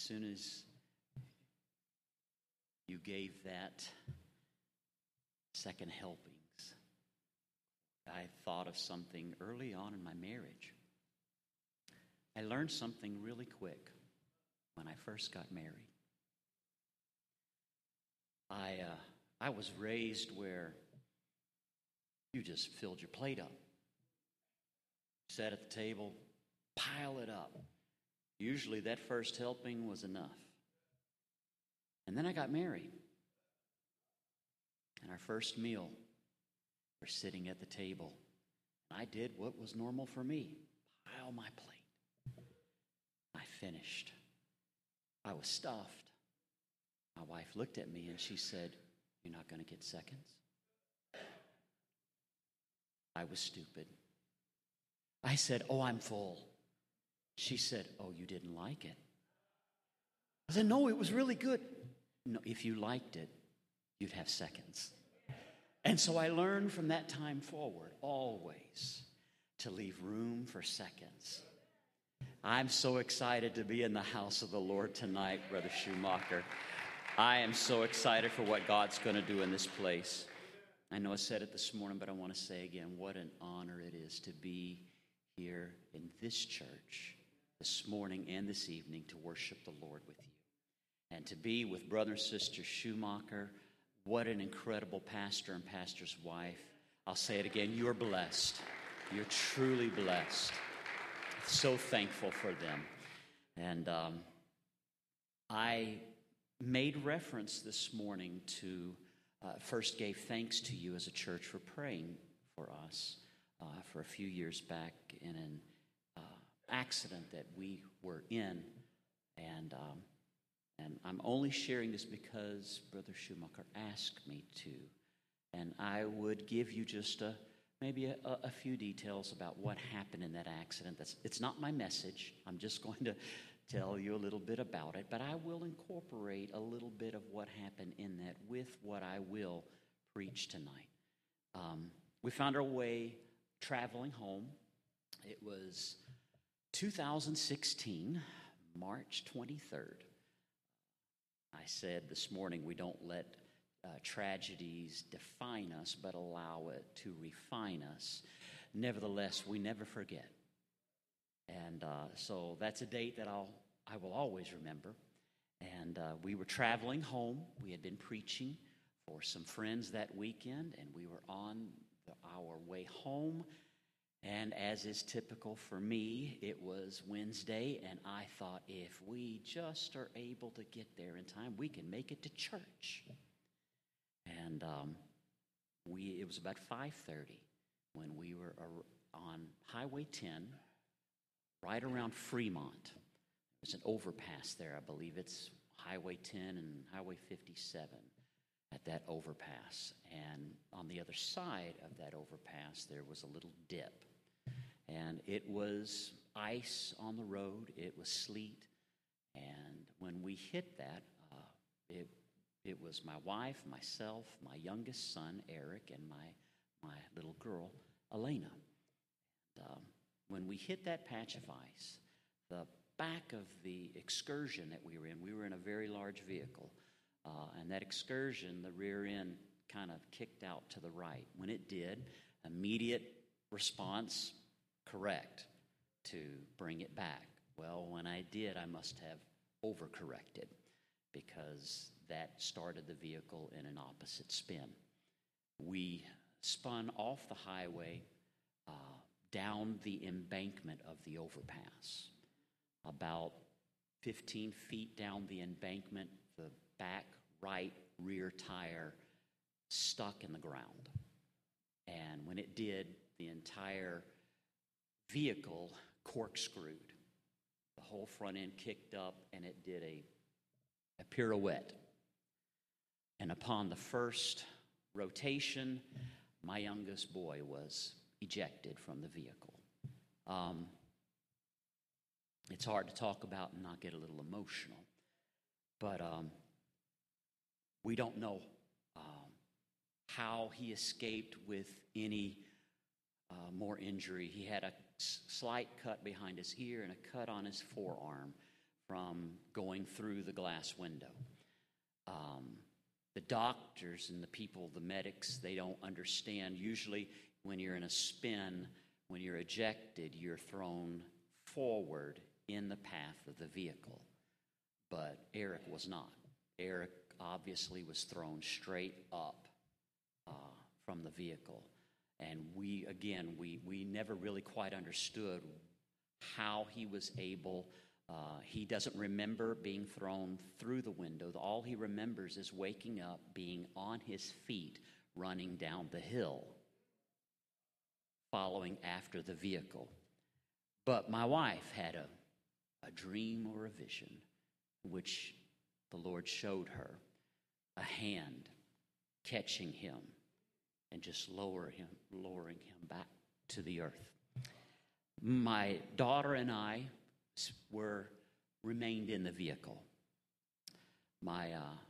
soon as you gave that second helpings, I thought of something early on in my marriage. I learned something really quick when I first got married. I was raised where you just filled your plate up. Sat at the table, pile it up. Usually that first helping was enough. And then I got married. And our first meal, we're sitting at the table. I did what was normal for me, pile my plate. I finished. I was stuffed. My wife looked at me and she said, "You're not going to get seconds?" I was stupid. I said, "Oh, I'm full." She said, "Oh, you didn't like it?" I said, "No, it was really good." "No, if you liked it, you'd have seconds." And so I learned from that time forward, always, to leave room for seconds. I'm so excited to be in the house of the Lord tonight, Brother Schumacher. I am so excited for what God's going to do in this place. I know I said it this morning, but I want to say again, what an honor it is to be here in this church this morning and this evening to worship the Lord with you. And to be with Brother and Sister Schumacher, what an incredible pastor and pastor's wife. I'll say it again, you're blessed. You're truly blessed. So thankful for them. And I made reference this morning to, first gave thanks to you as a church for praying for us for a few years back in an accident that we were in. And I'm only sharing this because Brother Schumacher asked me to. And I would give you just maybe a few details about what happened in that accident. It's not my message. I'm just going to tell you a little bit about it. But I will incorporate a little bit of what happened in that with what I will preach tonight. We found our way traveling home. It was 2016, March 23rd. I said this morning we don't let tragedies define us, but allow it to refine us. Nevertheless, we never forget. And so that's a date that I will always remember. And we were traveling home. We had been preaching for some friends that weekend, and we were on our way home. And as is typical for me, it was Wednesday, and I thought if we just are able to get there in time, we can make it to church. And it was about 5:30 when we were on Highway 10, right around Fremont. There's an overpass there. I believe it's Highway 10 and Highway 57 at that overpass. And on the other side of that overpass, there was a little dip. And it was ice on the road. It was sleet. And when we hit that, it was my wife, myself, my youngest son, Eric, and my little girl, Elena. And, when we hit that patch of ice, the back of the excursion that we were in a very large vehicle. And that excursion, the rear end kind of kicked out to the right. When it did, immediate response, correct, to bring it back. Well, when I did, I must have overcorrected because that started the vehicle in an opposite spin. We spun off the highway down the embankment of the overpass. About 15 feet down the embankment, the back right rear tire stuck in the ground. And when it did, the entire vehicle corkscrewed. The whole front end kicked up, and it did a pirouette. And upon the first rotation, my youngest boy was ejected from the vehicle. It's hard to talk about and not get a little emotional. But we don't know how he escaped with any more injury. He had a slight cut behind his ear and a cut on his forearm from going through the glass window. The doctors and the people, the medics, they don't understand. Usually when you're in a spin, when you're ejected, you're thrown forward in the path of the vehicle. But Eric was not. Eric obviously was thrown straight up from the vehicle. And we never really quite understood how he was able. He doesn't remember being thrown through the window. All he remembers is waking up, being on his feet, running down the hill, following after the vehicle. But my wife had a dream or a vision, which the Lord showed her, a hand catching him and just lowering him back to the earth. My daughter and I remained in the vehicle. My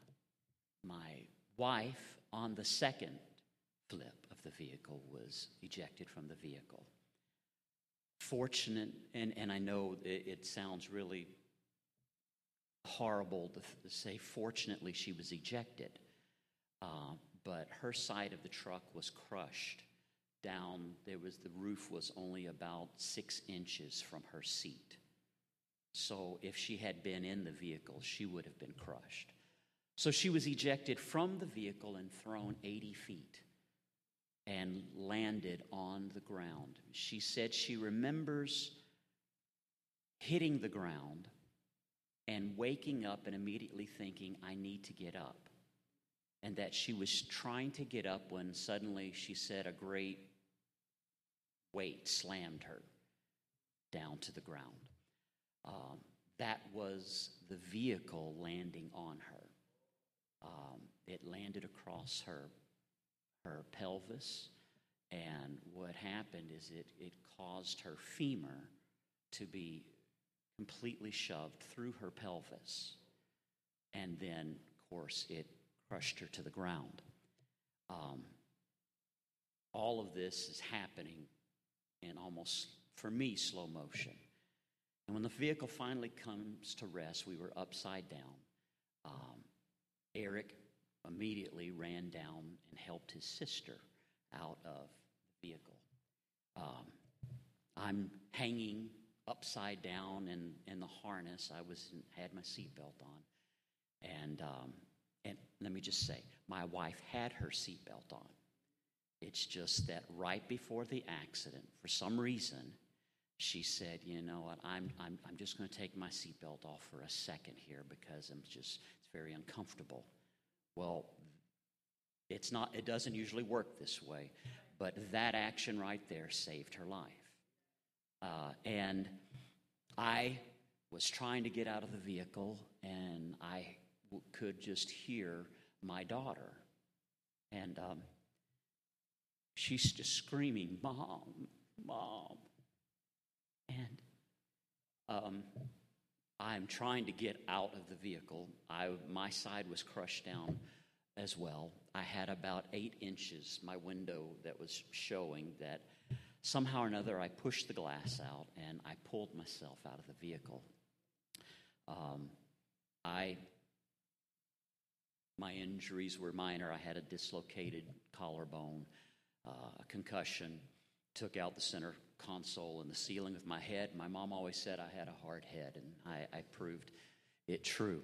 wife, on the second flip of the vehicle, was ejected from the vehicle. Fortunate, and I know it sounds really horrible to say, fortunately she was ejected, but her side of the truck was crushed down. The roof was only about 6 inches from her seat. So if she had been in the vehicle, she would have been crushed. So she was ejected from the vehicle and thrown 80 feet and landed on the ground. She said she remembers hitting the ground and waking up and immediately thinking, I need to get up. And that she was trying to get up when suddenly, she said, a great weight slammed her down to the ground. That was the vehicle landing on her. It landed across her pelvis, and what happened is it caused her femur to be completely shoved through her pelvis, and then, of course, it crushed her to the ground. All of this is happening in almost, for me, slow motion. And when the vehicle finally comes to rest, we were upside down. Eric immediately ran down and helped his sister out of the vehicle. I'm hanging upside down in the harness. I had my seatbelt on. And let me just say, my wife had her seatbelt on. It's just that right before the accident, for some reason, she said, you know what, I'm just going to take my seatbelt off for a second here because it's very uncomfortable. Well, it doesn't usually work this way, but that action right there saved her life. And I was trying to get out of the vehicle, and I could just hear my daughter. And she's just screaming, Mom, Mom. And I'm trying to get out of the vehicle. My side was crushed down as well. I had about 8 inches, my window, that was showing that somehow or another I pushed the glass out and I pulled myself out of the vehicle. My injuries were minor. I had a dislocated collarbone, a concussion, took out the center console and the ceiling of my head. My mom always said I had a hard head, and I proved it true.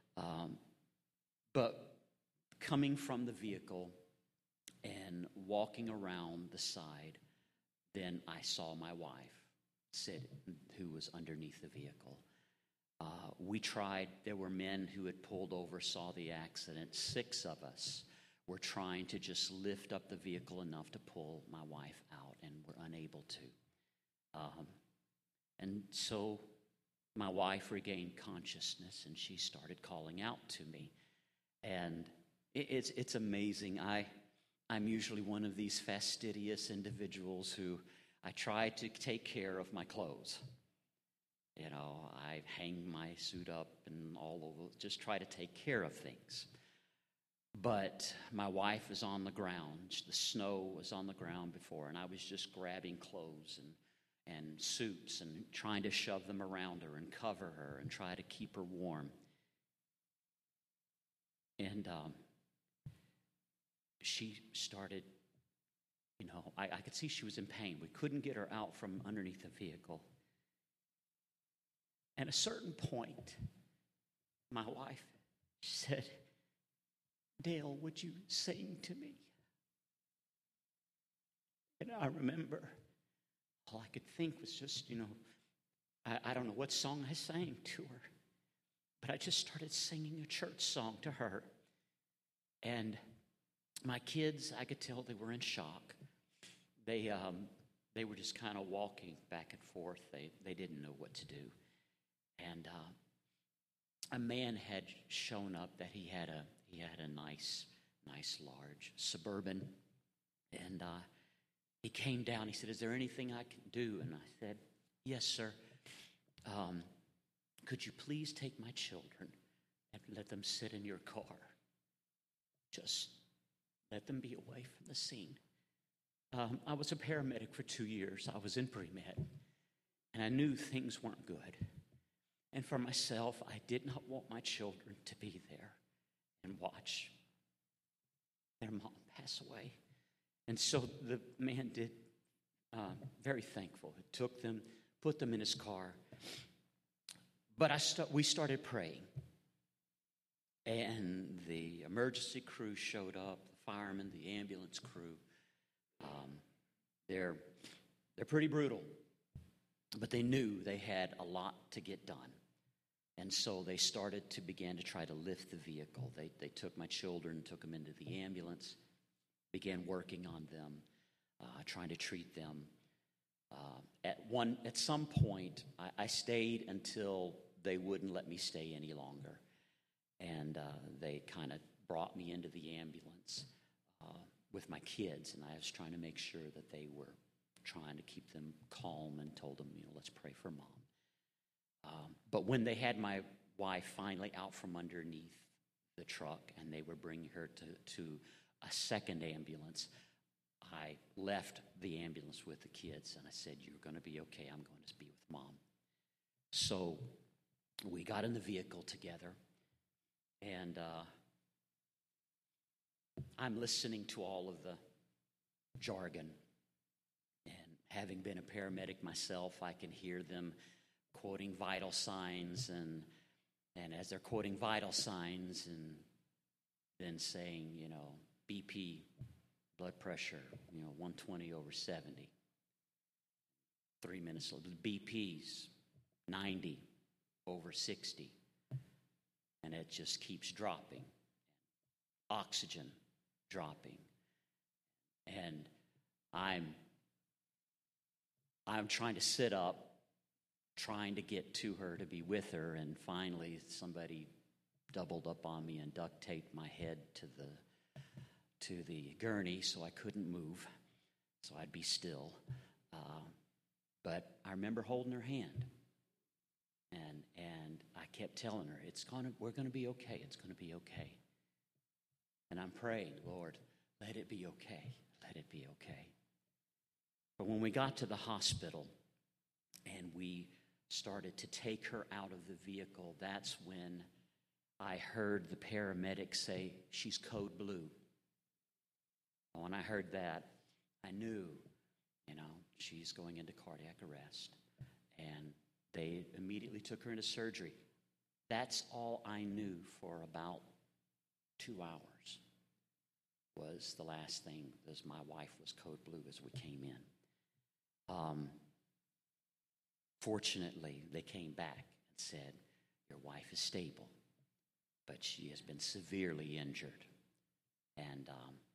But coming from the vehicle and walking around the side, then I saw my wife who was underneath the vehicle. We tried. There were men who had pulled over, saw the accident. 6 of us were trying to just lift up the vehicle enough to pull my wife out, and were unable to. And so my wife regained consciousness, and she started calling out to me. And it's amazing. I'm usually one of these fastidious individuals who I try to take care of my clothes. You know, I hang my suit up and all over, just try to take care of things. But my wife was on the ground. The snow was on the ground before, and I was just grabbing clothes and suits and trying to shove them around her and cover her and try to keep her warm. And she started, I could see she was in pain. We couldn't get her out from underneath the vehicle. At a certain point, my wife said, "Dale, would you sing to me?" And I remember all I could think was just, I don't know what song I sang to her, but I just started singing a church song to her. And my kids, I could tell they were in shock. They were just kind of walking back and forth. They didn't know what to do. And a man had shown up that he had a nice large Suburban, and he came down. He said, "Is there anything I can do?" And I said, "Yes, sir. Could you please take my children and let them sit in your car? Just let them be away from the scene." I was a paramedic for 2 years. I was in pre-med, and I knew things weren't good. And for myself, I did not want my children to be there and watch their mom pass away. And so the man did, very thankful. He took them, put them in his car. But we started praying. And the emergency crew showed up, the firemen, the ambulance crew. They're pretty brutal, but they knew they had a lot to get done. And so they started to begin to try to lift the vehicle. They took my children, took them into the ambulance, began working on them, trying to treat them. At some point, I stayed until they wouldn't let me stay any longer. And they kind of brought me into the ambulance with my kids, and I was trying to make sure that they were trying to keep them calm, and told them, let's pray for Mom. But when they had my wife finally out from underneath the truck and they were bringing her to a second ambulance, I left the ambulance with the kids, and I said, "You're going to be okay. I'm going to be with Mom." So we got in the vehicle together, and I'm listening to all of the jargon. And having been a paramedic myself, I can hear them quoting vital signs, and as they're quoting vital signs and then saying, BP, blood pressure, 120 over 70. 3 minutes later, BP's 90 over 60. And it just keeps dropping. Oxygen dropping. And I'm trying to sit up, trying to get to her to be with her, and finally somebody doubled up on me and duct taped my head to the gurney so I couldn't move, so I'd be still. But I remember holding her hand, and I kept telling her, we're gonna be okay. It's gonna be okay. And I'm praying, "Lord, let it be okay. Let it be okay." But when we got to the hospital and we started to take her out of the vehicle, that's when I heard the paramedic say, "She's code blue." When I heard that, I knew, she's going into cardiac arrest. And they immediately took her into surgery. That's all I knew for about 2 hours. Was the last thing, as my wife was code blue as we came in. Fortunately, they came back and said, "Your wife is stable, but she has been severely injured." And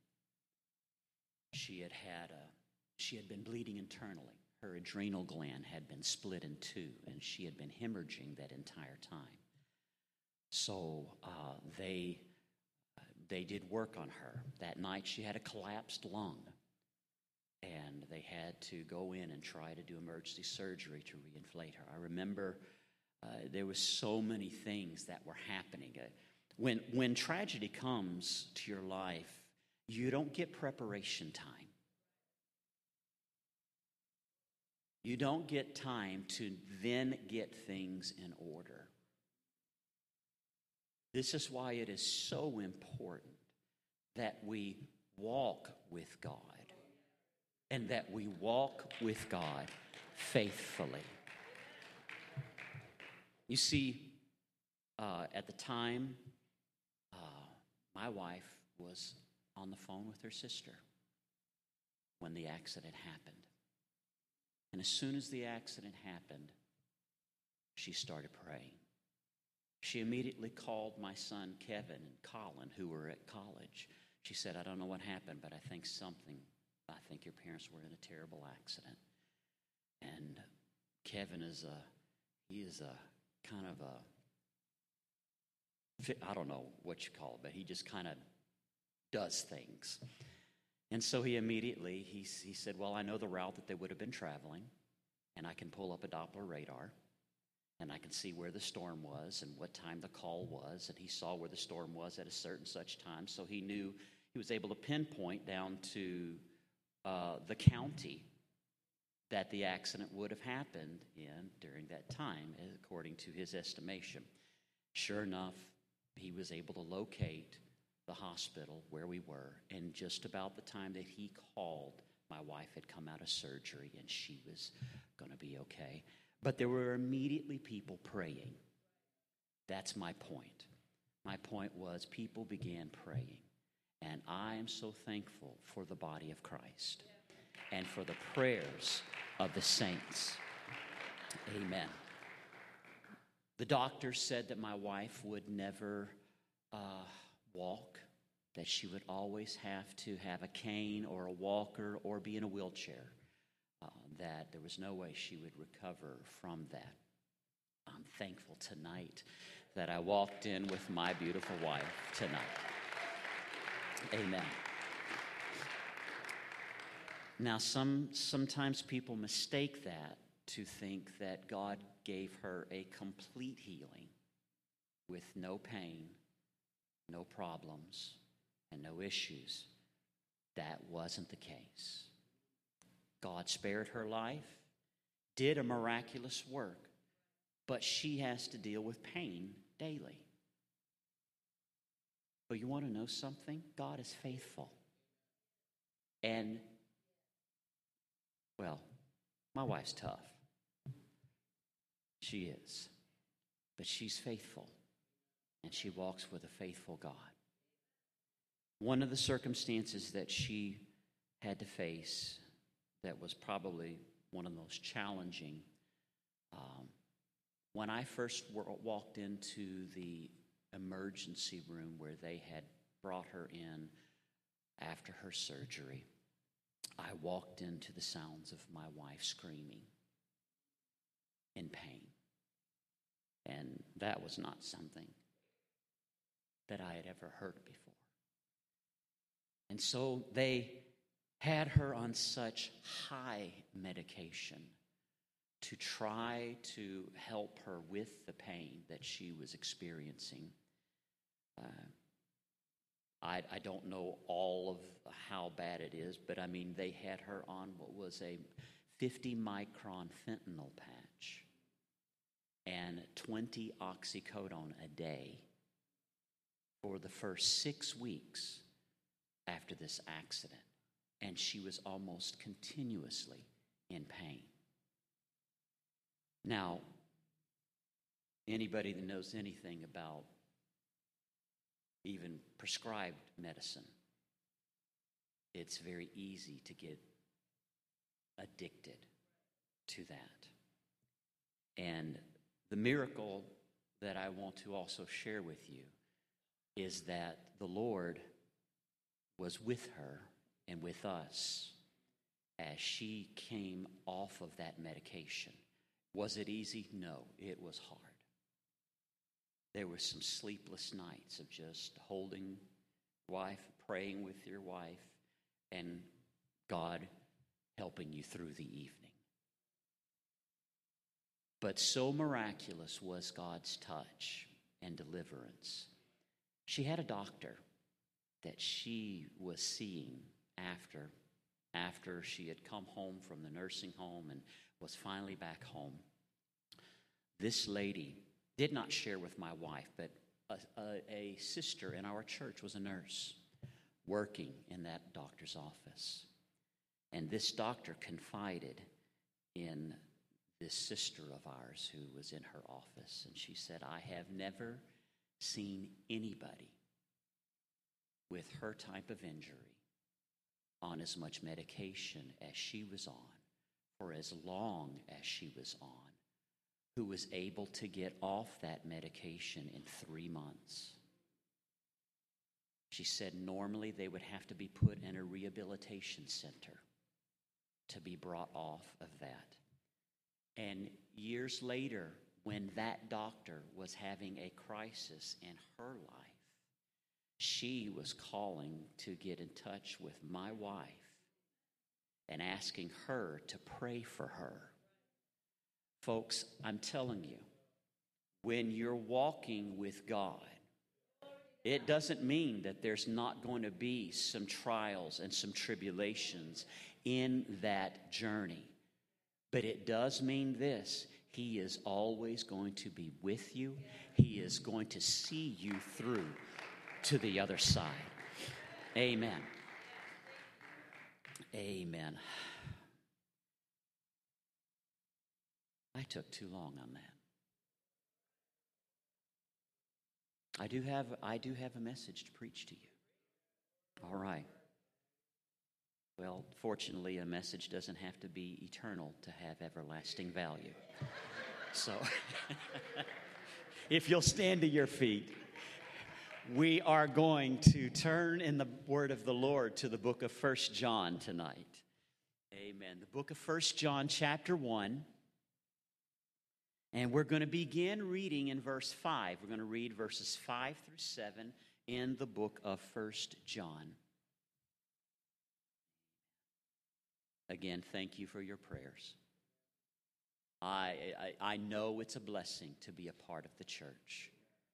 she had been bleeding internally. Her adrenal gland had been split in two, and she had been hemorrhaging that entire time. So they did work on her. That night she had a collapsed lung, and they had to go in and try to do emergency surgery to reinflate her. I remember there was so many things that were happening. When tragedy comes to your life, you don't get preparation time. You don't get time to then get things in order. This is why it is so important that we walk with God and that we walk with God faithfully. You see, at the time, my wife was on the phone with her sister when the accident happened. And as soon as the accident happened, she started praying. She immediately called my son Kevin and Colin, who were at college. She said, I don't know what happened, but I think your parents were in a terrible accident. And Kevin is a kind of a, I don't know what you call it, but he just kind of does things. And so he immediately, he said, well, I know the route that they would have been traveling, and I can pull up a Doppler radar, and I can see where the storm was and what time the call was, and he saw where the storm was at a certain such time, so he knew he was able to pinpoint down to the county that the accident would have happened in during that time, according to his estimation. Sure enough, he was able to locate the hospital where we were, and just about the time that he called, my wife had come out of surgery and she was going to be okay. But there were immediately people praying. That's my point. My point was people began praying, and I am so thankful for the body of Christ and for the prayers of the saints. Amen. The doctor said that my wife would never walk, that she would always have to have a cane or a walker or be in a wheelchair, that there was no way she would recover from that. I'm thankful tonight that I walked in with my beautiful wife tonight. Amen. Now, sometimes people mistake that to think that God gave her a complete healing with no pain, no problems, and no issues. That wasn't the case. God spared her life, did a miraculous work, but she has to deal with pain daily. But you want to know something? God is faithful. And, well, my wife's tough. She is. But she's faithful. And she walks with a faithful God. One of the circumstances that she had to face that was probably one of the most challenging, when I first walked into the emergency room where they had brought her in after her surgery, I walked into the sounds of my wife screaming in pain. And that was not something that I had ever heard before. And so they had her on such high medication to try to help her with the pain that she was experiencing. I don't know all of how bad it is, but I mean, they had her on what was a 50 micron fentanyl patch and 20 oxycodone a day for the first 6 weeks after this accident. And she was almost continuously in pain. Now, anybody that knows anything about even prescribed medicine, it's very easy to get addicted to that. And the miracle that I want to also share with you is that the Lord was with her and with us as she came off of that medication. Was it easy? No, it was hard. There were some sleepless nights of just holding wife, praying with your wife, and God helping you through the evening. But so miraculous was God's touch and deliverance. She had a doctor that she was seeing after she had come home from the nursing home and was finally back home, this lady did not share with my wife, but a sister in our church was a nurse working in that doctor's office. And this doctor confided in this sister of ours who was in her office. And she said, I have never seen anybody with her type of injury on as much medication as she was on for as long as she was on, who was able to get off that medication in 3 months. She said normally they would have to be put in a rehabilitation center to be brought off of that. And years later, when that doctor was having a crisis in her life, she was calling to get in touch with my wife and asking her to pray for her. Folks, I'm telling you, when you're walking with God, it doesn't mean that there's not going to be some trials and some tribulations in that journey. But it does mean this: He is always going to be with you. He is going to see you through to the other side. Amen. Amen. I took too long on that. I do have a message to preach to you. All right. Well, fortunately, a message doesn't have to be eternal to have everlasting value. So, if you'll stand to your feet, we are going to turn in the word of the Lord to the book of 1 John tonight. Amen. The book of 1 John chapter 1. And we're going to begin reading in verse 5. We're going to read verses 5 through 7 in the book of 1 John. Again, thank you for your prayers. I know it's a blessing to be a part of the church.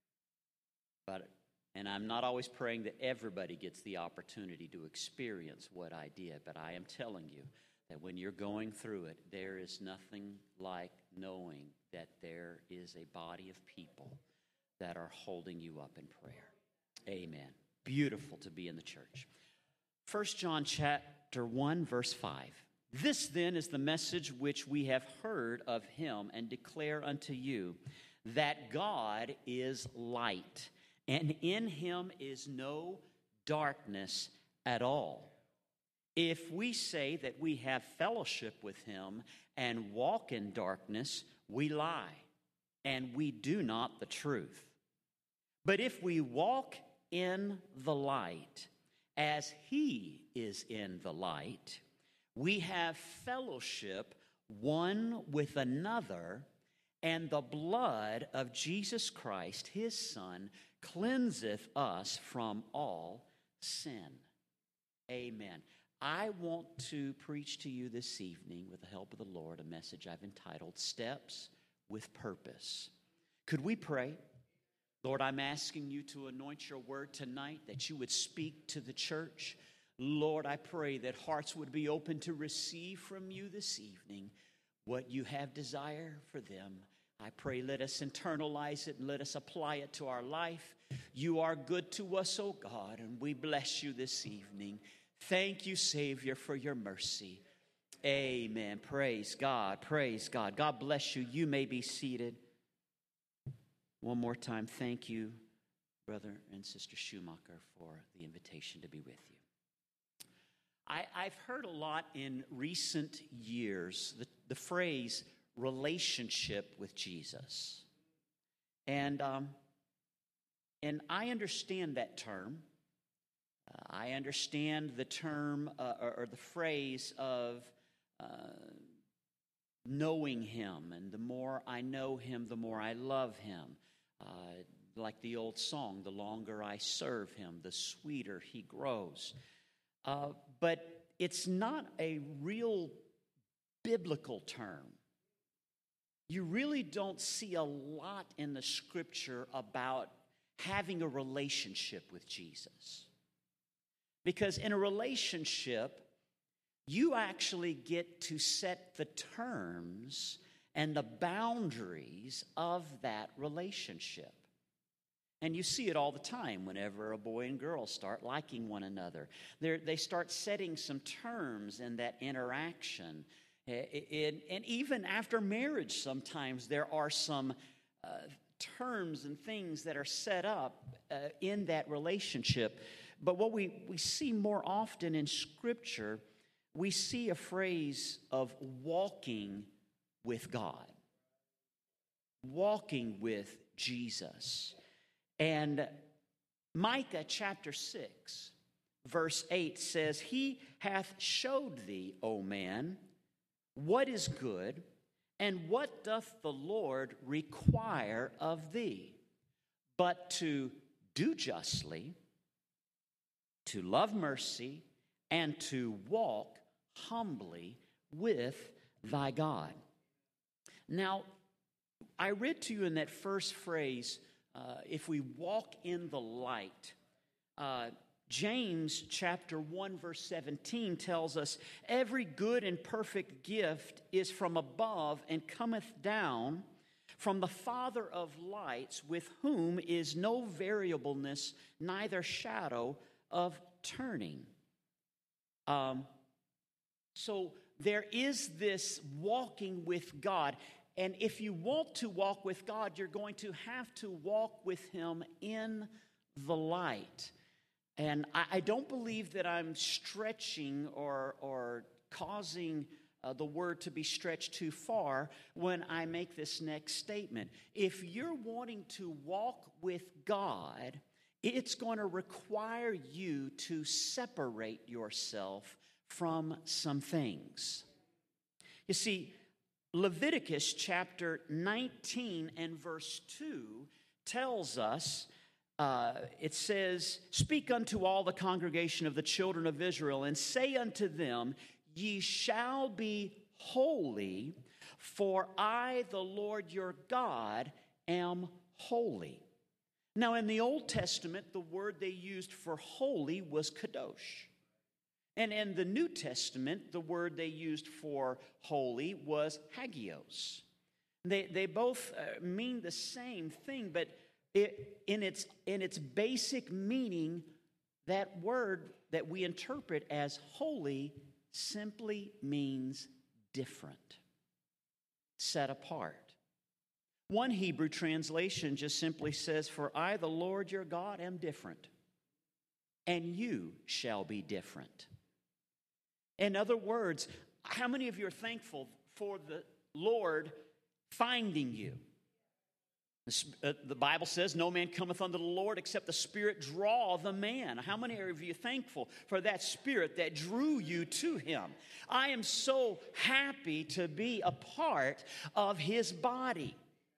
And I'm not always praying that everybody gets the opportunity to experience what I did, but I am telling you that when you're going through it, there is nothing like knowing that there is a body of people that are holding you up in prayer. Amen. Beautiful to be in the church. 1 John chapter 1, verse 5. This then is the message which we have heard of him and declare unto you, that God is light, and in him is no darkness at all. If we say that we have fellowship with him and walk in darkness, we lie, and we do not the truth. But if we walk in the light, as he is in the light, we have fellowship one with another, and the blood of Jesus Christ, his Son, cleanseth us from all sin. Amen. I want to preach to you this evening, with the help of the Lord, a message I've entitled Steps with Purpose. Could we pray? Lord, I'm asking you to anoint your word tonight, that you would speak to the church. Lord, I pray that hearts would be open to receive from you this evening what you have desire for them. I pray, let us internalize it and let us apply it to our life. You are good to us, O God, and we bless you this evening. Thank you, Savior, for your mercy. Amen. Praise God. Praise God. God bless you. You may be seated. One more time, thank you, Brother and Sister Schumacher, for the invitation to be with you. I've heard a lot in recent years the phrase relationship with Jesus. And I understand that term. I understand the term or the phrase of knowing him. And the more I know him, the more I love him. Like the old song, the longer I serve him, the sweeter he grows. But it's not a real biblical term. You really don't see a lot in the scripture about having a relationship with Jesus. Because in a relationship, you actually get to set the terms and the boundaries of that relationship. And you see it all the time whenever a boy and girl start liking one another. They start setting some terms in that interaction. And even after marriage, sometimes there are some terms and things that are set up in that relationship. But what we see more often in Scripture, we see a phrase of walking with God, walking with Jesus. And Micah chapter 6, verse 8 says, He hath showed thee, O man, what is good, and what doth the Lord require of thee? But to do justly, to love mercy, and to walk humbly with thy God. Now, I read to you in that first phrase, if we walk in the light. James chapter 1 verse 17 tells us, every good and perfect gift is from above and cometh down from the Father of lights, with whom is no variableness, neither shadow of turning. So there is this walking with God. And if you want to walk with God, you're going to have to walk with Him in the light. And I don't believe that I'm stretching or causing the word to be stretched too far when I make this next statement. If you're wanting to walk with God, it's going to require you to separate yourself from some things. You see, Leviticus chapter 19 and verse 2 tells us, it says, speak unto all the congregation of the children of Israel, and say unto them, ye shall be holy, for I, the Lord your God, am holy. Now, in the Old Testament, the word they used for holy was kadosh. And in the New Testament, the word they used for holy was hagios. They both mean the same thing, but in its basic meaning, that word that we interpret as holy simply means different, set apart. One Hebrew translation just simply says, for I, the Lord your God, am different, and you shall be different. In other words, how many of you are thankful for the Lord finding you? The Bible says, no man cometh unto the Lord except the Spirit draw the man. How many of you are thankful for that Spirit that drew you to Him? I am so happy to be a part of His body.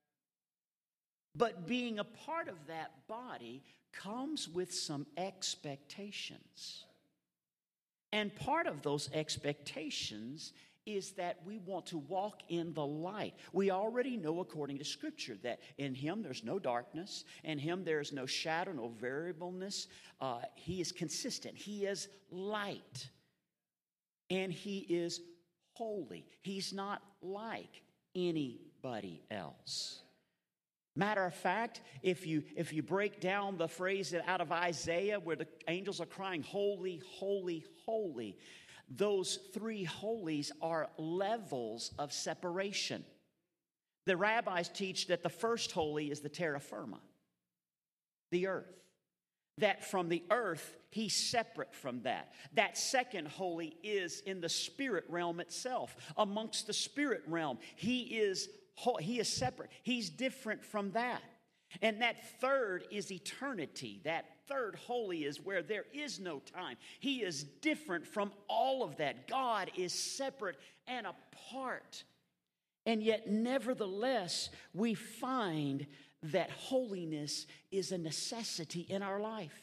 But being a part of that body comes with some expectations. And part of those expectations is that we want to walk in the light. We already know, according to Scripture, that in Him there's no darkness. In Him there is no shadow, no variableness. He is consistent. He is light. And He is holy. He's not like anybody else. Matter of fact, if you break down the phrase out of Isaiah where the angels are crying, holy, holy, holy, those three holies are levels of separation. The rabbis teach that the first holy is the terra firma, the earth. That from the earth, He's separate from that. That second holy is in the spirit realm itself. Amongst the spirit realm, He is separate. He's different from that. And that third is eternity. That third holy is where there is no time. He is different from all of that. God is separate and apart. And yet, nevertheless, we find that holiness is a necessity in our life.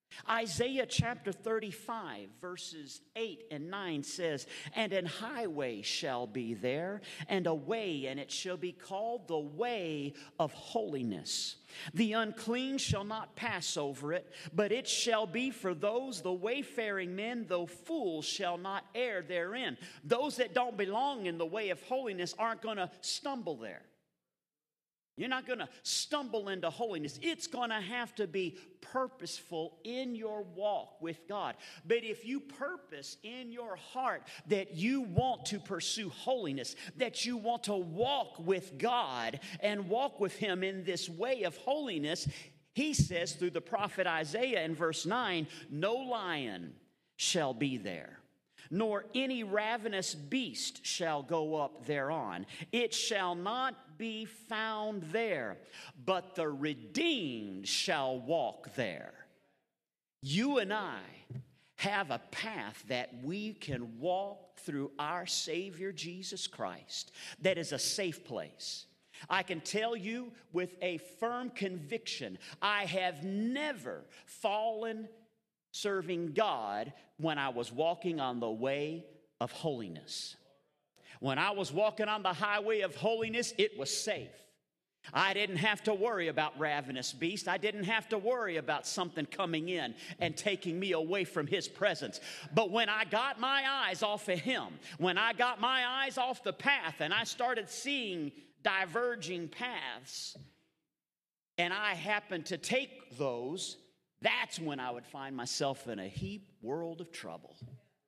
Isaiah chapter 35, verses 8 and 9 says, "And an highway shall be there, and a way, and it shall be called the way of holiness. The unclean shall not pass over it, but it shall be for those, the wayfaring men, though fools shall not err therein." Those that don't belong in the way of holiness aren't going to stumble there. You're not going to stumble into holiness. It's going to have to be purposeful in your walk with God. But if you purpose in your heart that you want to pursue holiness, that you want to walk with God and walk with Him in this way of holiness, He says through the prophet Isaiah in verse 9, "No lion shall be there, nor any ravenous beast shall go up thereon. It shall not be found there, but the redeemed shall walk there." You and I have a path that we can walk through our Savior Jesus Christ that is a safe place. I can tell you with a firm conviction, I have never fallen serving God when I was walking on the way of holiness. When I was walking on the highway of holiness, it was safe. I didn't have to worry about ravenous beasts. I didn't have to worry about something coming in and taking me away from His presence. But when I got my eyes off of Him, when I got my eyes off the path and I started seeing diverging paths, and I happened to take those, that's when I would find myself in a heap world of trouble.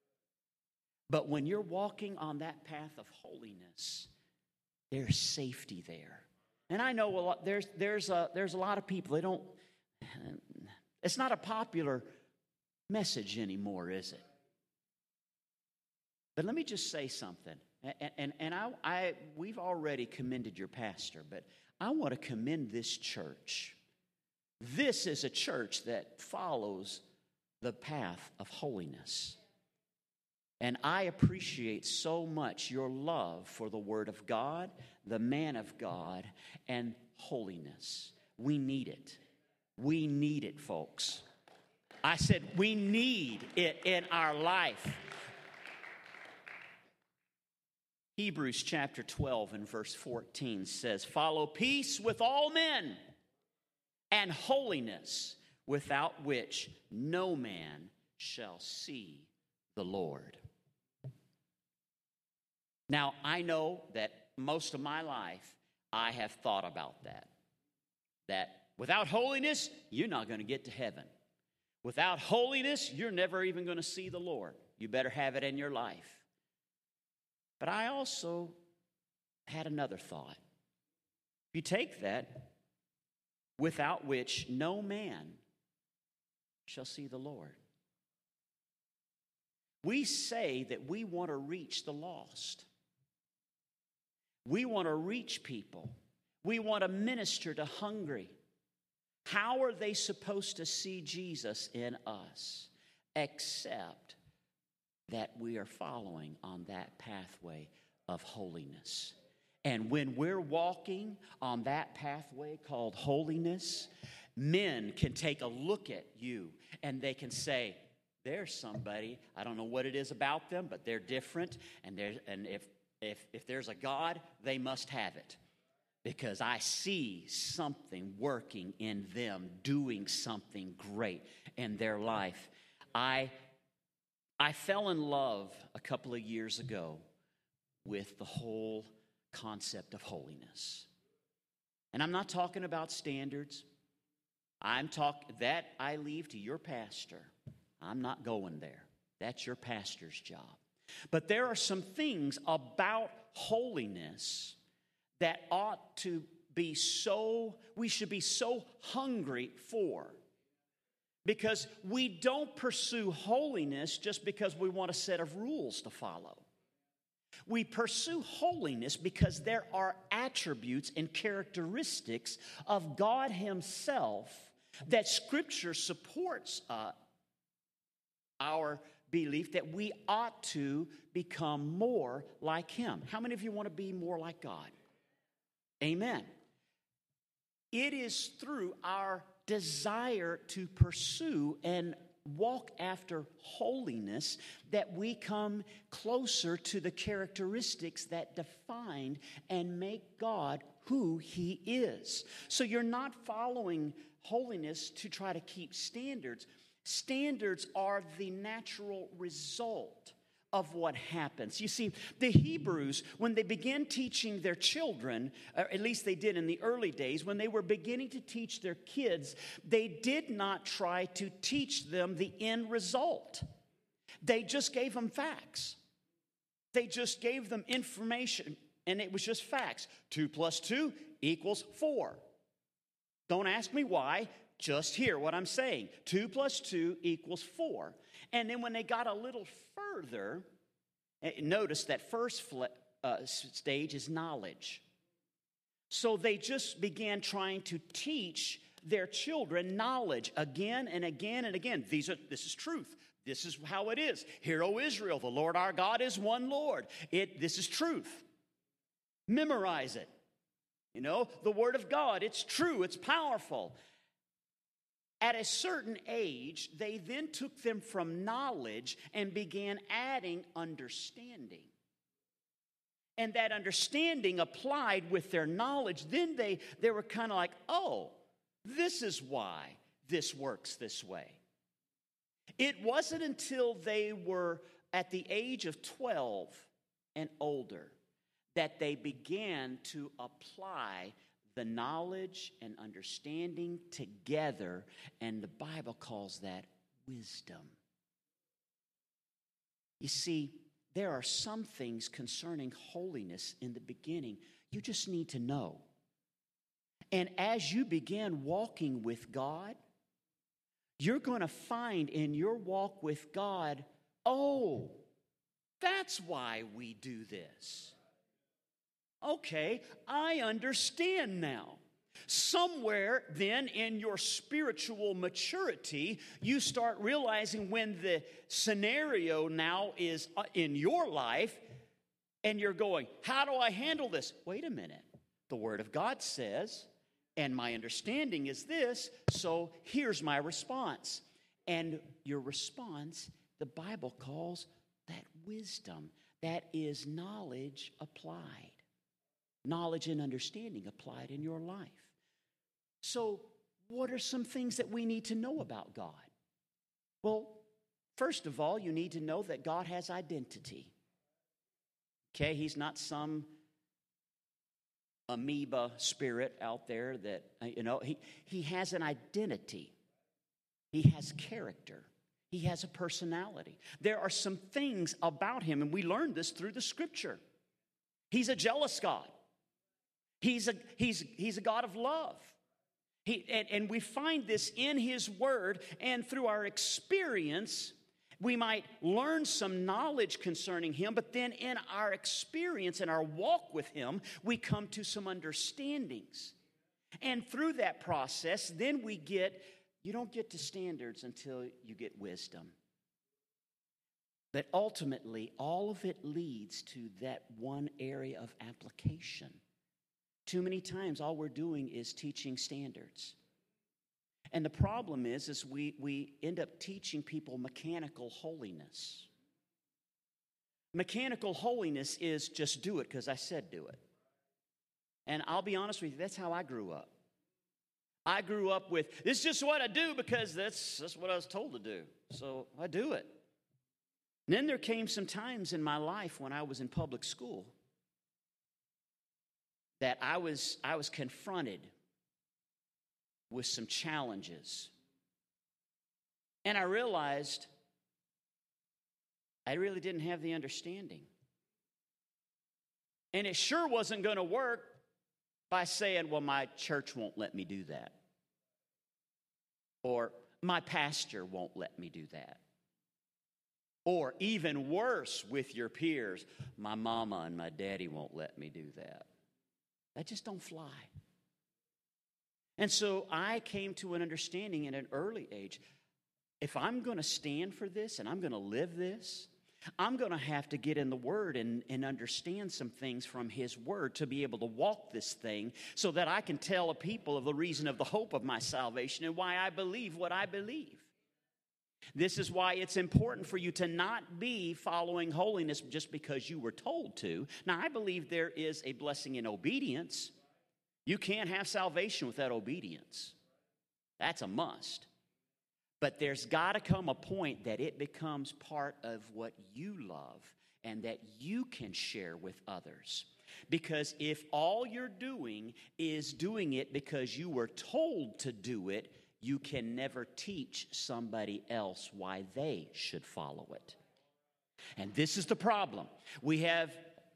But when you're walking on that path of holiness, there's safety there. And I know a lot, there's a lot of people, they don't, it's not a popular message anymore, is it? But let me just say something. And we've already commended your pastor, but I want to commend this church. This is a church that follows the path of holiness. And I appreciate so much your love for the Word of God, the man of God, and holiness. We need it. We need it, folks. I said we need it in our life. Hebrews chapter 12 and verse 14 says, "Follow peace with all men and holiness, without which no man shall see the Lord." Now, I know that most of my life, I have thought about that. That without holiness, you're not going to get to heaven. Without holiness, you're never even going to see the Lord. You better have it in your life. But I also had another thought. If you take that, without which no man shall see the Lord. We say that we want to reach the lost. We want to reach people. We want to minister to hungry. How are they supposed to see Jesus in us except that we are following on that pathway of holiness? And when we're walking on that pathway called holiness, men can take a look at you and they can say, "There's somebody, I don't know what it is about them, but they're different, and if there's a God, they must have it. Because I see something working in them, doing something great in their life." I fell in love a couple of years ago with the whole concept of holiness. And I'm not talking about standards. I'm talking that I leave to your pastor. I'm not going there. That's your pastor's job. But there are some things about holiness that ought to be we should be so hungry for. Because we don't pursue holiness just because we want a set of rules to follow. We pursue holiness because there are attributes and characteristics of God Himself that Scripture supports our belief that we ought to become more like Him. How many of you want to be more like God? Amen. It is through our desire to pursue and walk after holiness, that we come closer to the characteristics that define and make God who He is. So you're not following holiness to try to keep standards. Standards are the natural result of what happens. You see, the Hebrews, when they began teaching their children, or at least they did in the early days, when they were beginning to teach their kids, they did not try to teach them the end result. They just gave them facts. They just gave them information, and it was just facts. 2 plus 2 equals 4. Don't ask me why. Just hear what I'm saying. 2 plus 2 equals 4. And then when they got a little further, notice that first stage is knowledge. So they just began trying to teach their children knowledge again and again and again. This is truth. This is how it is. Hear, O Israel, the Lord our God is one Lord. This is truth. Memorize it. You know, the Word of God, it's true, it's powerful. At a certain age, they then took them from knowledge and began adding understanding. And that understanding applied with their knowledge, then they were kind of like, oh, this is why this works this way. It wasn't until they were at the age of 12 and older that they began to apply the knowledge and understanding together, and the Bible calls that wisdom. You see, there are some things concerning holiness in the beginning you just need to know. And as you begin walking with God, you're going to find in your walk with God, oh, that's why we do this. Okay, I understand now. Somewhere then in your spiritual maturity, you start realizing when the scenario now is in your life and you're going, how do I handle this? Wait a minute. The Word of God says, and my understanding is this, so here's my response. And your response, the Bible calls that wisdom. That is knowledge applied. Knowledge and understanding applied in your life. So, what are some things that we need to know about God? Well, first of all, you need to know that God has identity. Okay, He's not some amoeba spirit out there that, He has an identity. He has character. He has a personality. There are some things about Him, and we learned this through the Scripture. He's a jealous God. He's a God of love. And we find this in His Word, and through our experience, we might learn some knowledge concerning Him, but then in our experience and our walk with Him, we come to some understandings. And through that process, then you don't get to standards until you get wisdom. But ultimately, all of it leads to that one area of application. Too many times, all we're doing is teaching standards. And the problem is we end up teaching people mechanical holiness. Mechanical holiness is just do it because I said do it. And I'll be honest with you, that's how I grew up. I grew up with, this is just what I do because that's what I was told to do. So I do it. And then there came some times in my life when I was in public school that I was confronted with some challenges. And I realized I really didn't have the understanding. And it sure wasn't going to work by saying, well, my church won't let me do that. Or my pastor won't let me do that. Or even worse with your peers, my mama and my daddy won't let me do that. That just don't fly. And so I came to an understanding at an early age. If I'm going to stand for this and I'm going to live this, I'm going to have to get in the Word and understand some things from His Word to be able to walk this thing so that I can tell a people of the reason of the hope of my salvation and why I believe what I believe. This is why it's important for you to not be following holiness just because you were told to. Now, I believe there is a blessing in obedience. You can't have salvation without obedience. That's a must. But there's got to come a point that it becomes part of what you love and that you can share with others. Because if all you're doing is doing it because you were told to do it, you can never teach somebody else why they should follow it. And this is the problem. We have,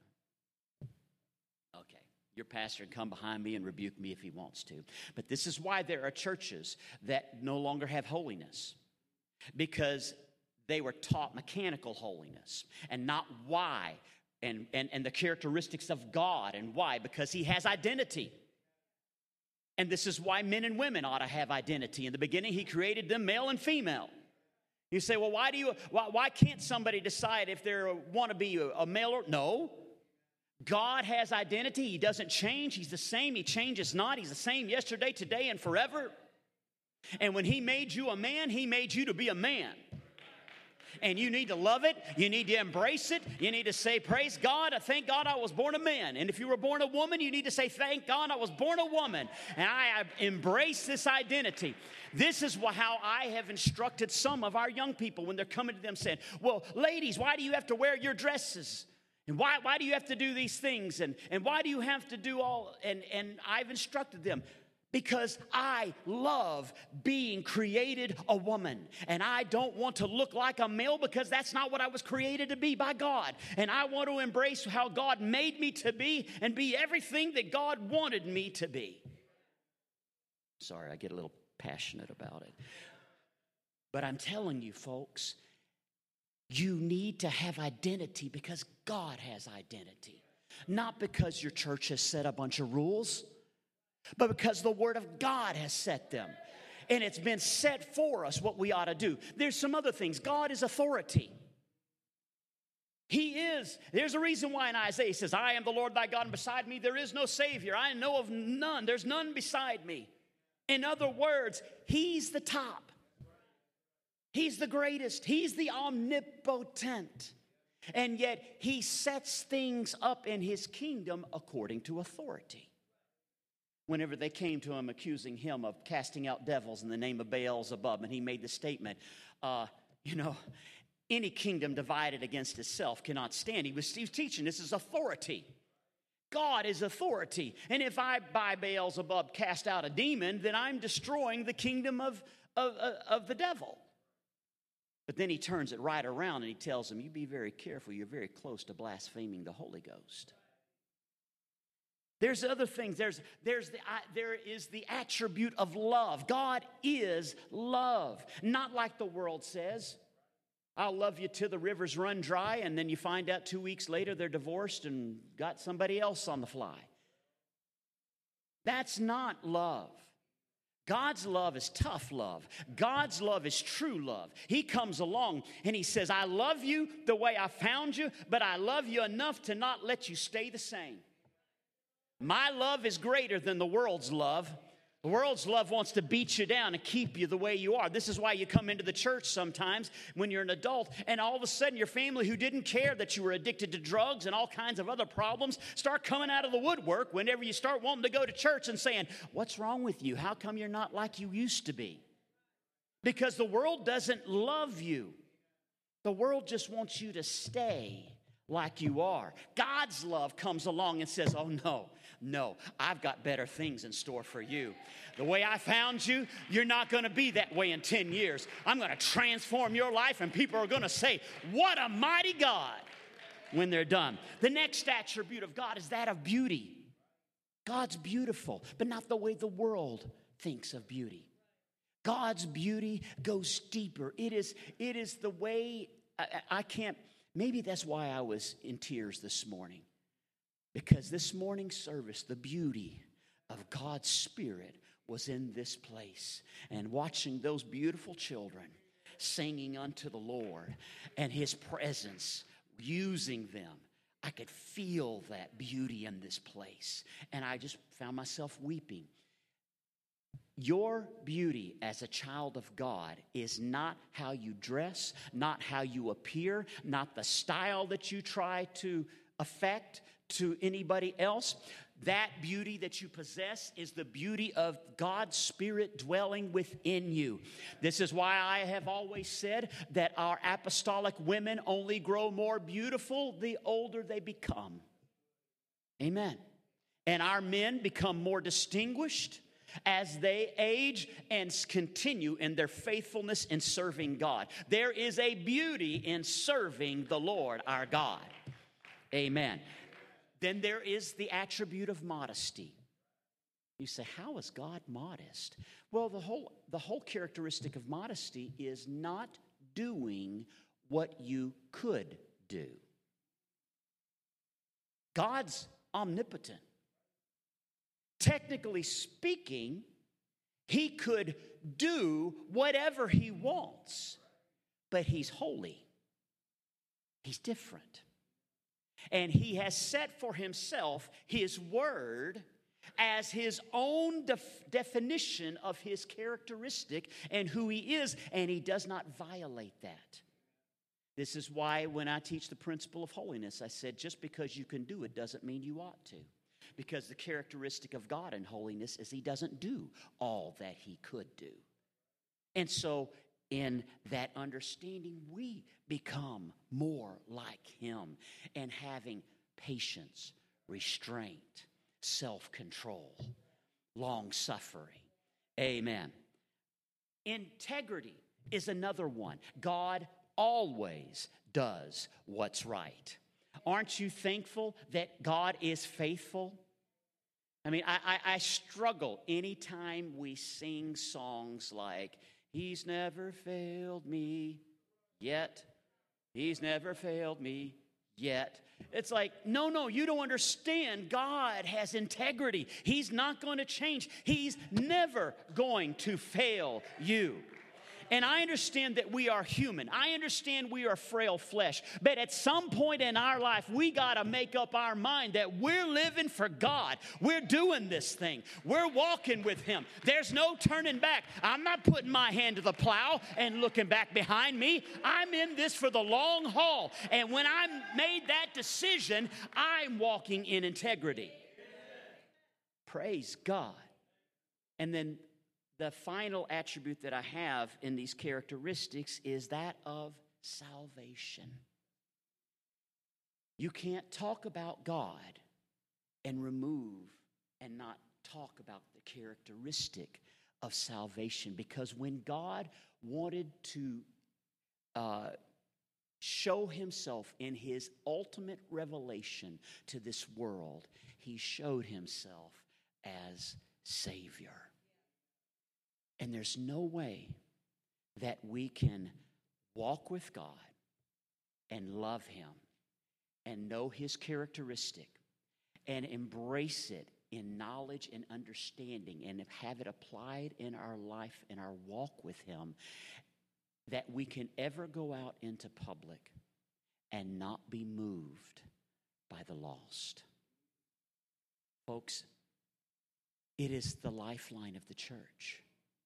your pastor can come behind me and rebuke me if he wants to. But this is why there are churches that no longer have holiness. Because they were taught mechanical holiness and not why and the characteristics of God and why. Because He has identity. And this is why men and women ought to have identity. In the beginning, He created them male and female. You say, well, why can't somebody decide if they want to be a male or no? God has identity. He doesn't change. He's the same. He changes not. He's the same yesterday, today, and forever. And when He made you a man, He made you to be a man. And you need to love it. You need to embrace it. You need to say, praise God. Thank God I was born a man. And if you were born a woman, you need to say, thank God I was born a woman. And I embrace this identity. This is how I have instructed some of our young people when they're coming to them saying, well, ladies, why do you have to wear your dresses? And why do you have to do these things? And why do you have to do all? And I've instructed them. Because I love being created a woman. And I don't want to look like a male because that's not what I was created to be by God. And I want to embrace how God made me to be and be everything that God wanted me to be. Sorry, I get a little passionate about it. But I'm telling you, folks, you need to have identity because God has identity. Not because your church has set a bunch of rules, but because the Word of God has set them. And it's been set for us what we ought to do. There's some other things. God is authority. He is. There's a reason why in Isaiah He says, I am the Lord thy God, and beside me there is no Savior. I know of none. There's none beside me. In other words, He's the top. He's the greatest. He's the omnipotent. And yet He sets things up in His kingdom according to authority. Whenever they came to Him accusing Him of casting out devils in the name of Beelzebub, and He made the statement, any kingdom divided against itself cannot stand. He was teaching this is authority. God is authority. And if I, by Beelzebub, cast out a demon, then I'm destroying the kingdom of the devil. But then He turns it right around and He tells them, you be very careful. You're very close to blaspheming the Holy Ghost. There's other things. There is the attribute of love. God is love. Not like the world says. I'll love you till the rivers run dry, and then you find out 2 weeks later they're divorced and got somebody else on the fly. That's not love. God's love is tough love. God's love is true love. He comes along and He says, I love you the way I found you, but I love you enough to not let you stay the same. My love is greater than the world's love. The world's love wants to beat you down and keep you the way you are. This is why you come into the church sometimes when you're an adult, and all of a sudden your family who didn't care that you were addicted to drugs and all kinds of other problems start coming out of the woodwork whenever you start wanting to go to church and saying, what's wrong with you? How come you're not like you used to be? Because the world doesn't love you. The world just wants you to stay like you are. God's love comes along and says, oh no, I've got better things in store for you. The way I found you, you're not going to be that way in 10 years. I'm going to transform your life, and people are going to say, what a mighty God, when they're done. The next attribute of God is that of beauty. God's beautiful, but not the way the world thinks of beauty. God's beauty goes deeper. It is the way, I can't, maybe that's why I was in tears this morning. Because this morning's service, the beauty of God's Spirit was in this place. And watching those beautiful children singing unto the Lord and His presence, using them. I could feel that beauty in this place. And I just found myself weeping. Your beauty as a child of God is not how you dress, not how you appear, not the style that you try to affect to anybody else. That beauty that you possess is the beauty of God's Spirit dwelling within you. This is why I have always said that our apostolic women only grow more beautiful the older they become. Amen. And our men become more distinguished as they age and continue in their faithfulness in serving God. There is a beauty in serving the Lord our God. Amen. Then there is the attribute of modesty. You say, how is God modest? Well, the whole characteristic of modesty is not doing what you could do. God's omnipotent. Technically speaking, He could do whatever He wants, but He's holy. He's different. And He has set for Himself His word as His own definition of His characteristic and who He is, and He does not violate that. This is why when I teach the principle of holiness, I said just because you can do it doesn't mean you ought to. Because the characteristic of God in holiness is He doesn't do all that He could do. And so in that understanding, we become more like Him and having patience, restraint, self-control, long-suffering. Amen. Integrity is another one. God always does what's right. Aren't you thankful that God is faithful? I mean, I struggle anytime we sing songs like, He's never failed me yet. He's never failed me yet. It's like, no, you don't understand. God has integrity. He's not going to change. He's never going to fail you. And I understand that we are human. I understand we are frail flesh. But at some point in our life, we got to make up our mind that we're living for God. We're doing this thing. We're walking with Him. There's no turning back. I'm not putting my hand to the plow and looking back behind me. I'm in this for the long haul. And when I made that decision, I'm walking in integrity. Praise God. And then the final attribute that I have in these characteristics is that of salvation. You can't talk about God and remove and not talk about the characteristic of salvation. Because when God wanted to show Himself in His ultimate revelation to this world, He showed Himself as Savior. And there's no way that we can walk with God and love Him and know His characteristic and embrace it in knowledge and understanding and have it applied in our life and our walk with Him, that we can ever go out into public and not be moved by the lost. Folks, it is the lifeline of the church.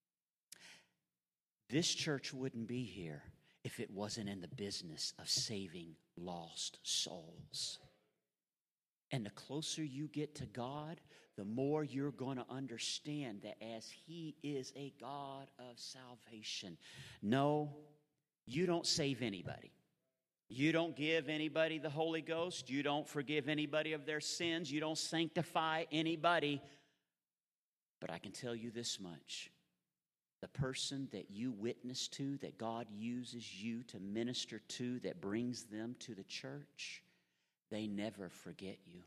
This church wouldn't be here if it wasn't in the business of saving lost souls. And the closer you get to God, the more you're going to understand that as He is a God of salvation. No, you don't save anybody. You don't give anybody the Holy Ghost. You don't forgive anybody of their sins. You don't sanctify anybody. But I can tell you this much. The person that you witness to, that God uses you to minister to, that brings them to the church, they never forget you.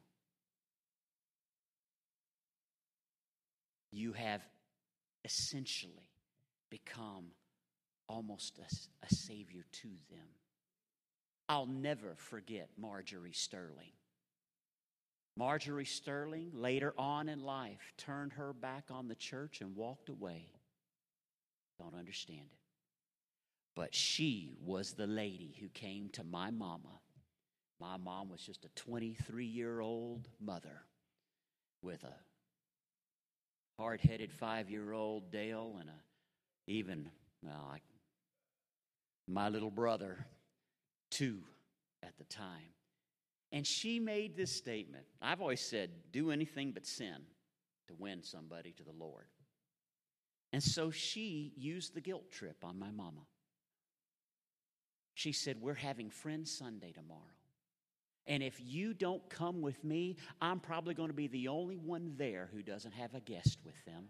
You have essentially become almost a savior to them. I'll never forget Marjorie Sterling. Marjorie Sterling, later on in life, turned her back on the church and walked away. Don't understand it. But she was the lady who came to my mama. My mom was just a 23-year-old mother with a hard-headed 5-year-old Dale and my little brother, 2 at the time. And she made this statement. I've always said, do anything but sin to win somebody to the Lord. And so she used the guilt trip on my mama. She said, we're having Friends Sunday tomorrow. And if you don't come with me, I'm probably going to be the only one there who doesn't have a guest with them.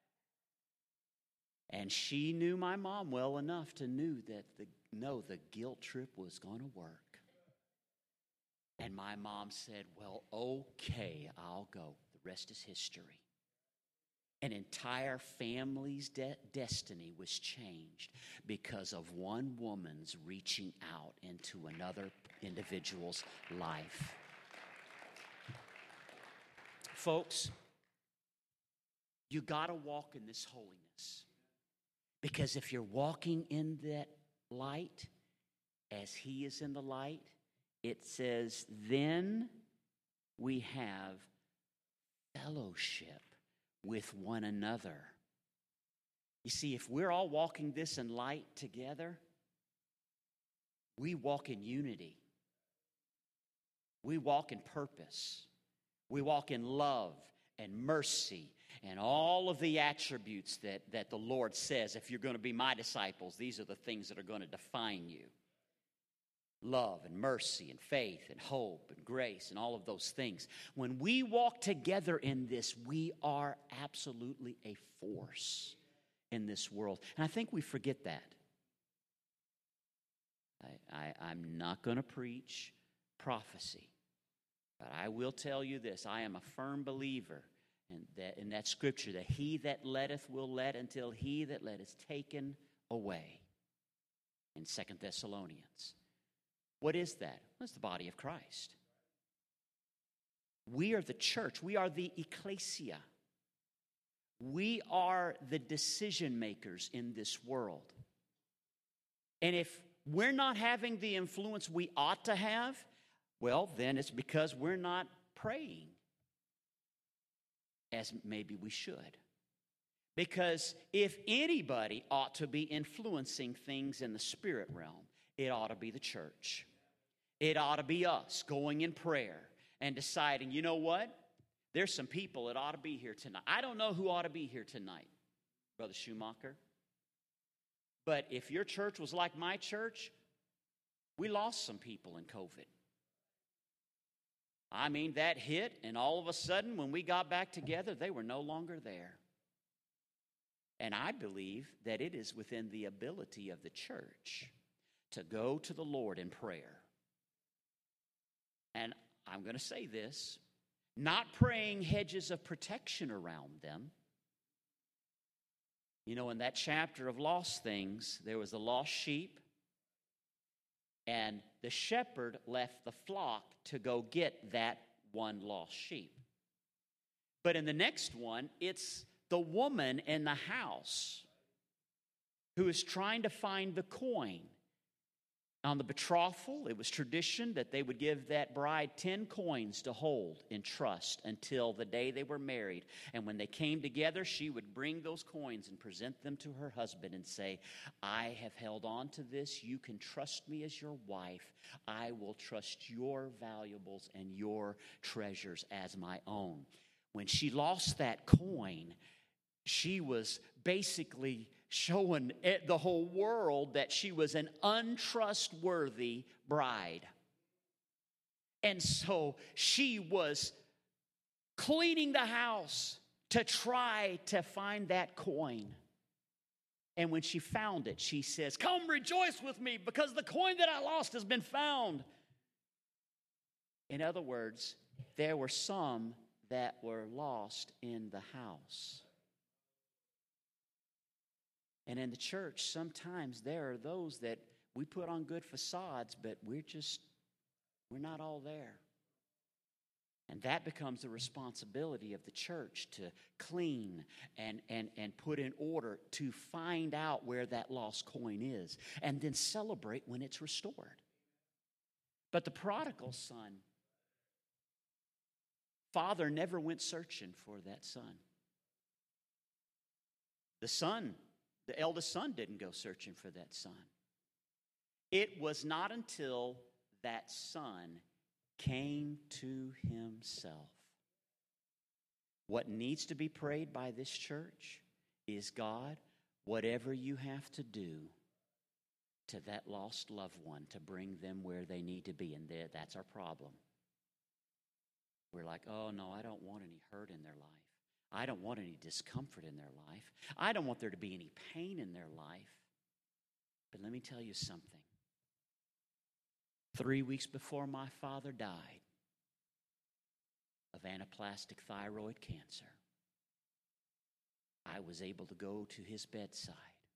And she knew my mom well enough to know the guilt trip was going to work. And my mom said, well, okay, I'll go. The rest is history. An entire family's destiny was changed because of one woman's reaching out into another individual's life. Folks, you got to walk in this holiness. Because if you're walking in that light, as He is in the light, it says, then we have fellowship with one another. You see, if we're all walking this in light together, we walk in unity. We walk in purpose. We walk in love and mercy and all of the attributes that the Lord says, if you're going to be my disciples, these are the things that are going to define you. Love and mercy and faith and hope and grace and all of those things. When we walk together in this, we are absolutely a force in this world. And I think we forget that. I'm not going to preach prophecy, but I will tell you this. I am a firm believer in that scripture, that he that letteth will let until he that let is taken away. In 2 Thessalonians. What is that? Well, it's the body of Christ. We are the church. We are the ecclesia. We are the decision makers in this world. And if we're not having the influence we ought to have, well, then it's because we're not praying as maybe we should. Because if anybody ought to be influencing things in the spirit realm, it ought to be the church. It ought to be us going in prayer and deciding, you know what? There's some people that ought to be here tonight. I don't know who ought to be here tonight, Brother Schumacher. But if your church was like my church, we lost some people in COVID. I mean, that hit, and all of a sudden, when we got back together, they were no longer there. And I believe that it is within the ability of the church to go to the Lord in prayer. And I'm going to say this, not praying hedges of protection around them. You know, in that chapter of lost things, there was a lost sheep, and the shepherd left the flock to go get that one lost sheep. But in the next one, it's the woman in the house who is trying to find the coin. On the betrothal, it was tradition that they would give that bride 10 coins to hold in trust until the day they were married. And when they came together, she would bring those coins and present them to her husband and say, I have held on to this. You can trust me as your wife. I will trust your valuables and your treasures as my own. When she lost that coin, she was basically showing the whole world that she was an untrustworthy bride. And so she was cleaning the house to try to find that coin. And when she found it, she says, come rejoice with me because the coin that I lost has been found. In other words, there were some that were lost in the house. And in the church, sometimes there are those that we put on good facades, but we're not all there. And that becomes the responsibility of the church to clean and put in order to find out where that lost coin is and then celebrate when it's restored. But the prodigal son, father never went searching for that son. The eldest son didn't go searching for that son. It was not until that son came to himself. What needs to be prayed by this church is, God, whatever you have to do to that lost loved one to bring them where they need to be. And that's our problem. We're like, oh no, I don't want any hurt in their life. I don't want any discomfort in their life. I don't want there to be any pain in their life. But let me tell you something. 3 weeks before my father died of anaplastic thyroid cancer, I was able to go to his bedside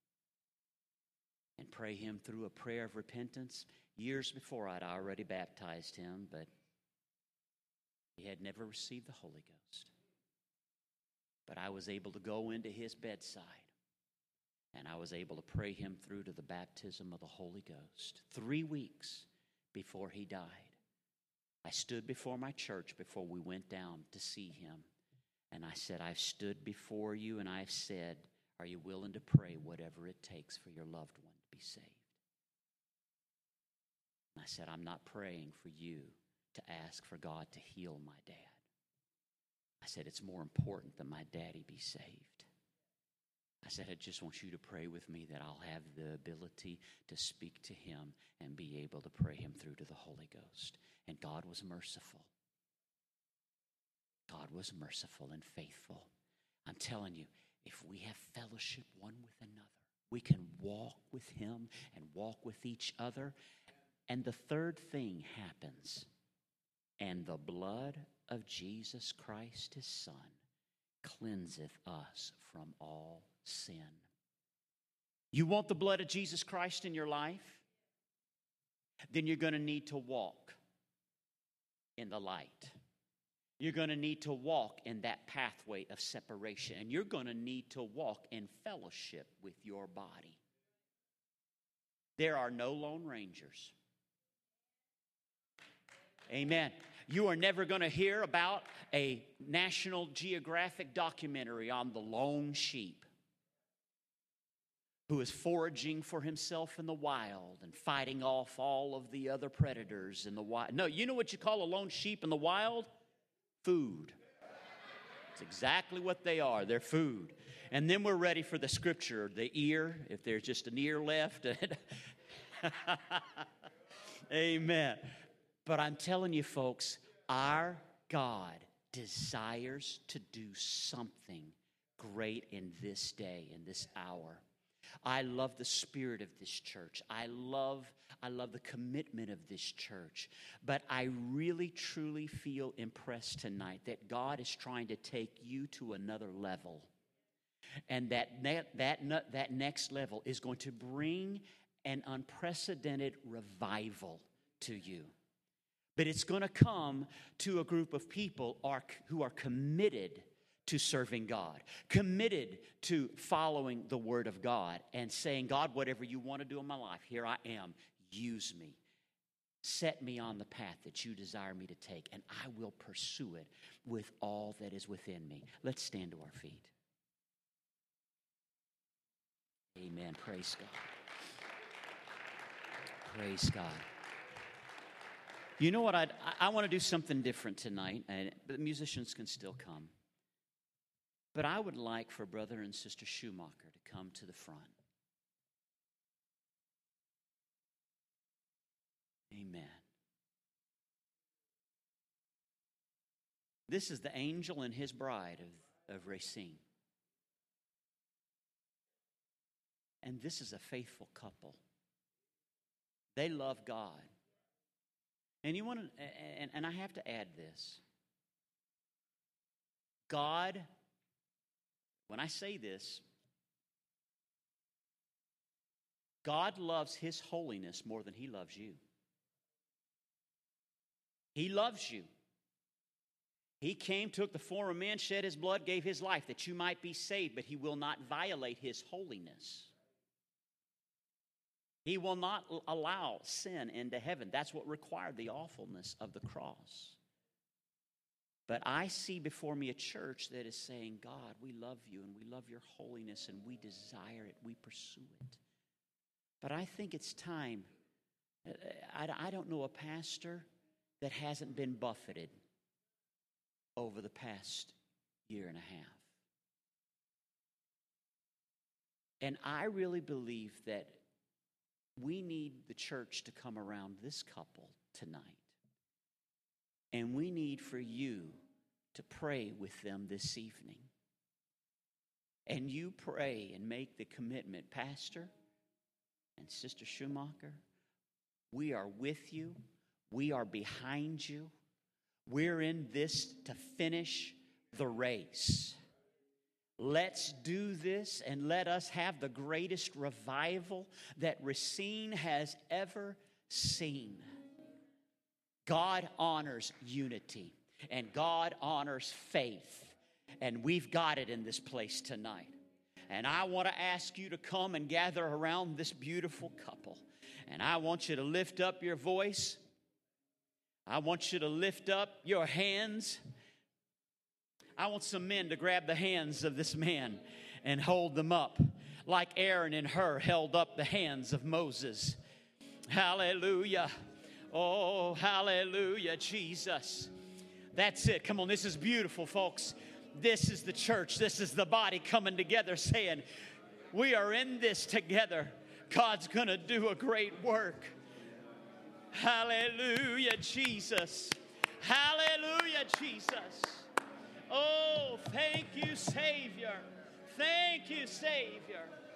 and pray him through a prayer of repentance. Years before, I'd already baptized him, but he had never received the Holy Ghost. But I was able to go into his bedside, and I was able to pray him through to the baptism of the Holy Ghost. 3 weeks before he died, I stood before my church before we went down to see him, and I said, I've stood before you and I've said, are you willing to pray whatever it takes for your loved one to be saved? And I said, I'm not praying for you to ask for God to heal my dad. I said, it's more important that my daddy be saved. I said, I just want you to pray with me that I'll have the ability to speak to him and be able to pray him through to the Holy Ghost. And God was merciful. God was merciful and faithful. I'm telling you, if we have fellowship one with another, we can walk with him and walk with each other. And the third thing happens. And the blood of Jesus Christ, his Son, cleanseth us from all sin. You want the blood of Jesus Christ in your life? Then you're going to need to walk in the light. You're going to need to walk in that pathway of separation. And you're going to need to walk in fellowship with your body. There are no lone rangers. Amen. You are never going to hear about a National Geographic documentary on the lone sheep who is foraging for himself in the wild and fighting off all of the other predators in the wild. No, you know what you call a lone sheep in the wild? Food. It's exactly what they are. They're food. And then we're ready for the scripture, the ear, if there's just an ear left. Amen. But I'm telling you, folks, our God desires to do something great in this day, in this hour. I love the spirit of this church. I love the commitment of this church. But I really, truly feel impressed tonight that God is trying to take you to another level. And that next level is going to bring an unprecedented revival to you. But it's going to come to a group of people who are committed to serving God, committed to following the Word of God and saying, God, whatever you want to do in my life, here I am. Use me. Set me on the path that you desire me to take, and I will pursue it with all that is within me. Let's stand to our feet. Amen. Praise God. Praise God. You know what? I want to do something different tonight, and the musicians can still come. But I would like for Brother and Sister Schumacher to come to the front. Amen. This is the angel and his bride of Racine. And this is a faithful couple. They love God. And you want to, and I have to add this. God, when I say this, God loves His holiness more than He loves you. He loves you. He came, took the form of man, shed his blood, gave his life that you might be saved, but he will not violate his holiness. He will not allow sin into heaven. That's what required the awfulness of the cross. But I see before me a church that is saying, God, we love you and we love your holiness and we desire it, we pursue it. But I think it's time. I don't know a pastor that hasn't been buffeted over the past year and a half. And I really believe that we need the church to come around this couple tonight. And we need for you to pray with them this evening. And you pray and make the commitment, Pastor and Sister Schumacher, we are with you. We are behind you. We're in this to finish the race. Let's do this and let us have the greatest revival that Racine has ever seen. God honors unity and God honors faith. And we've got it in this place tonight. And I want to ask you to come and gather around this beautiful couple. And I want you to lift up your voice. I want you to lift up your hands. I want some men to grab the hands of this man and hold them up like Aaron and Hur held up the hands of Moses. Hallelujah. Oh, hallelujah, Jesus. That's it. Come on, this is beautiful, folks. This is the church. This is the body coming together saying, we are in this together. God's going to do a great work. Hallelujah, Jesus. Hallelujah, Jesus. Oh, thank you, Savior. Thank you, Savior.